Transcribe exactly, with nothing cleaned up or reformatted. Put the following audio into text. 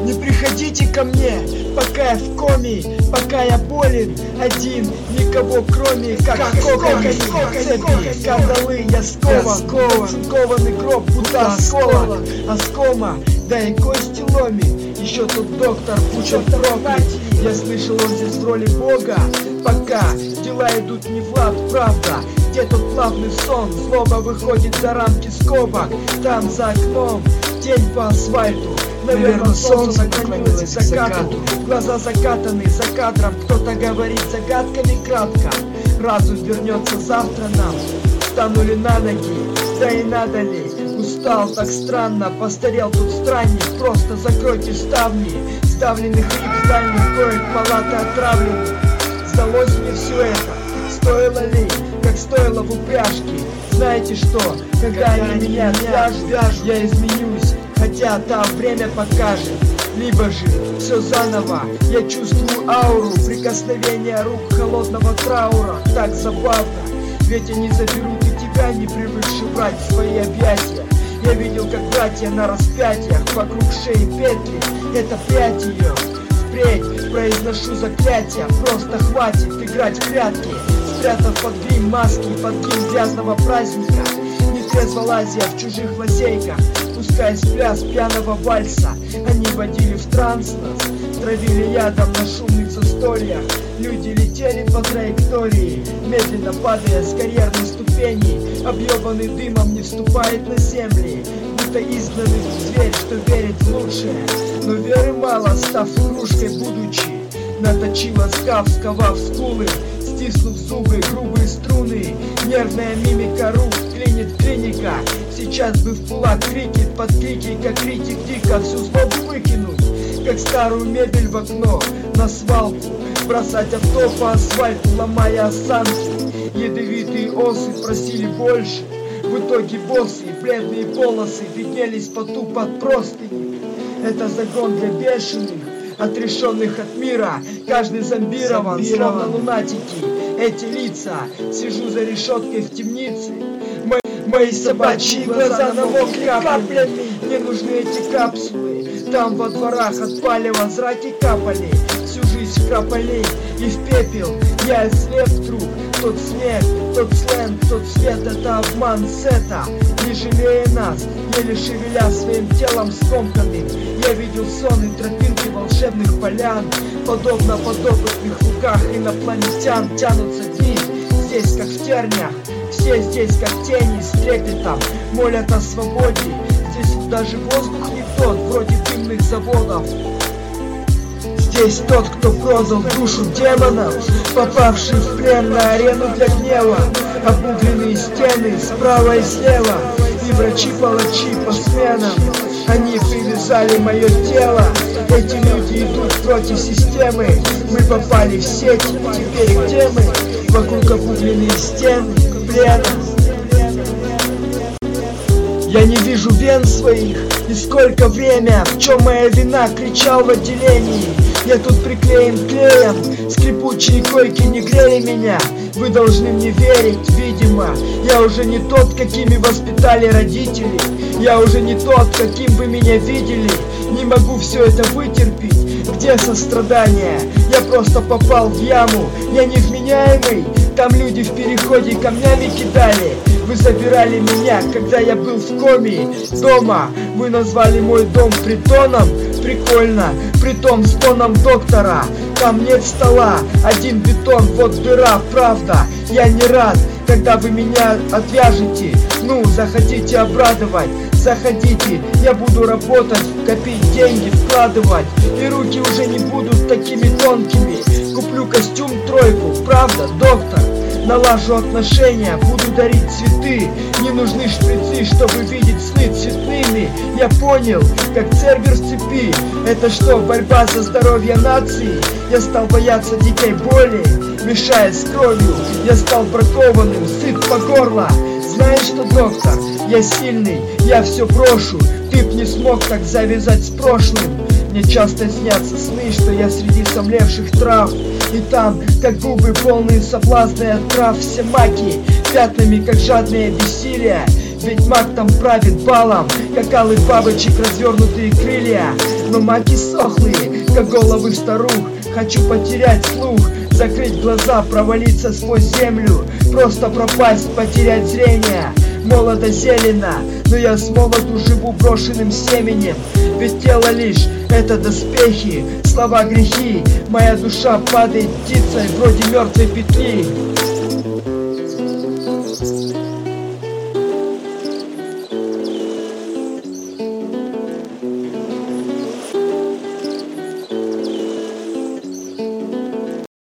Не приходите ко мне, пока я в коме, пока я болен, один, никого кроме, как кокони, цепи, кандалы, я скован, скован, цинкованный гроб, будто осколок, оскома, да и кости ломит. Еще тут доктор, пучок проклят. Я слышал, он здесь в роли бога. Пока дела идут не в лад, правда. Где тот плавный сон? Злоба выходит за рамки скобок. Там за окном тень по асфальту. Наверное, солнце наклонилось к закату. Глаза закатаны за кадром. Кто-то говорит загадками кратко. Разум вернется завтра нам. Встанули на ноги, да и надо ли? Устал так странно, постарел тут странник. Просто закройте ставни. Ставленных рыб, дальних коек, палаты отравленных. Сдалось мне все это, стоило ли, как стоило в упряжке. Знаете что, когда они меня вяжут, я изменюсь, хотя там время покажет. Либо же все заново, я чувствую ауру, прикосновение рук холодного траура. Так забавно, ведь они заберут и тебя, не привыкший брать в свои объятия. Я видел, как братья на распятиях вокруг шеи петли, это прядь ее. Впредь произношу заклятие, просто хватит играть в прятки, спрятав под грим маски, под грим грязного праздника. Нетрезво лазя в чужих лазейках, пускаясь в пляс пьяного вальса. Они водили в транс нас, травили ядом на шумных застольях. Люди летели по траектории, медленно падая с карьерной ступени. Объебанный дымом не вступает на земли, будто изгнанный зверь, что верит в лучшее. Но веры мало, став игрушкой будучи. Наточила скаф, сковав скулы, стиснув зубы, грубые струны. Нервная мимика рук, клинит клиника. Сейчас бы в кулак крикет под крики, как критик дико всю злобу выкинуть. Как старую мебель в окно, на свалку, бросать авто по асфальту, ломая осанки. Ядовитые осы просили больше. В итоге боссы и бледные полосы виднелись поту под простыни. Это загон для бешеных, отрешенных от мира. Каждый зомбирован, зомбирован, словно лунатики. Эти лица, сижу за решеткой в темнице. Мои, мои собачьи глаза намокли каплями. Мне нужны эти капсулы. Там во дворах от палева зраки капали. Всю жизнь в крополей и в пепел. Я слеп вдруг. Тот смех, тот сленг, тот свет, это обман сета. Не жалея нас, еле шевеля своим телом скомканным. Я видел сон и тропинки волшебных полян. Подобно подопытных в руках инопланетян тянутся дни. Здесь как в тернях, все здесь как тени с трепетом молят о свободе. Здесь даже воздух не тот, вроде дымных заводов. Здесь тот, кто продал душу демонов, попавший в плен на арену для гнева. Обугленные стены справа и слева, и врачи-палачи по сменам. Они привязали мое тело, эти люди идут против системы. Мы попали в сеть, теперь где мы? Вокруг обугленные стены, плена. Я не вижу вен своих, и сколько время, в чем моя вина, кричал в отделении. Я тут приклеен клеем, скрипучие койки не грели меня. Вы должны мне верить, видимо. Я уже не тот, какими воспитали родители. Я уже не тот, каким вы меня видели. Не могу все это вытерпеть. Где сострадание? Я просто попал в яму. Я невменяемый. Там люди в переходе камнями кидали. Вы забирали меня, когда я был в коме. Дома вы назвали мой дом притоном. Прикольно, притом с тоном доктора. Там нет стола, один бетон, вот дыра, правда. Я не рад, когда вы меня отвяжете. Ну, захотите обрадовать, заходите. Я буду работать, копить деньги, вкладывать. И руки уже не будут такими тонкими. Куплю костюм тройку, правда, доктор? Налажу отношения, буду дарить цветы. Не нужны шприцы, чтобы видеть сны цветными. Я понял, как Цербер в цепи. Это что, борьба за здоровье нации? Я стал бояться дикой боли, мешая с кровью. Я стал бракованным, сыт по горло. Знаешь что, доктор, я сильный, я все брошу. Ты б не смог так завязать с прошлым. Мне часто снятся сны, что я среди сомлевших трав. И там, как губы полные соблазны от трав, все маки пятнами, как жадное бессилие. ведь маг там правит балом, как алых бабочек развернутые крылья. Но маги сохлые, как головы старух. Хочу потерять слух, закрыть глаза, провалиться сквозь землю, просто пропасть, потерять зрение. Молодо зелено, но я с молоду живу брошенным семенем. Ведь тело лишь это доспехи, слова грехи. Моя душа падает птицей вроде мертвой петли.